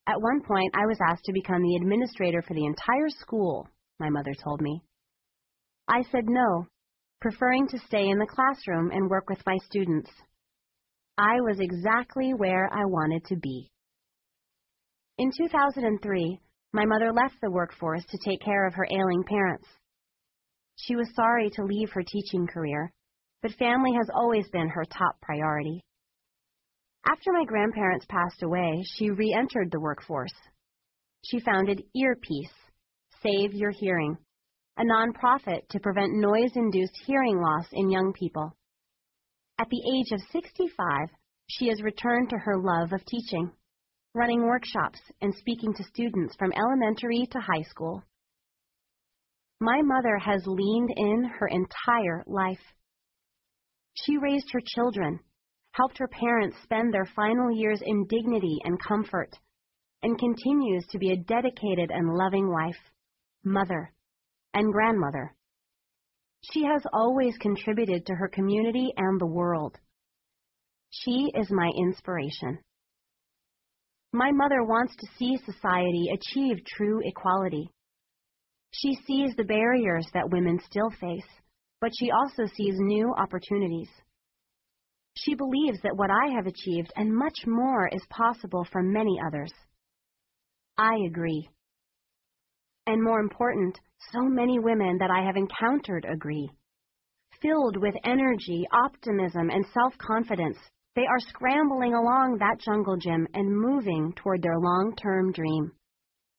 At one point, I was asked to become the administrator for the entire school, my mother told me. I said no, preferring to stay in the classroom and work with my students. I was exactly where I wanted to be. In 2003, my mother left the workforce to take care of her ailing parents. She was sorry to leave her teaching career, but family has always been her top priority. After my grandparents passed away, she re-entered the workforce. She founded Earpiece, Save Your Hearing, a nonprofit to prevent noise-induced hearing loss in young people. At the age of 65, she has returned to her love of teaching, running workshops and speaking to students from elementary to high school. My mother has leaned in her entire life. She raised her children, helped her parents spend their final years in dignity and comfort, and continues to be a dedicated and loving wife, mother, and grandmother. She has always contributed to her community and the world. She is my inspiration. My mother wants to see society achieve true equality. She sees the barriers that women still face, but she also sees new opportunities. She believes that what I have achieved and much more is possible for many others. I agree. And more important, so many women that I have encountered agree. Filled with energy, optimism, and self-confidence, they are scrambling along that jungle gym and moving toward their long-term dream.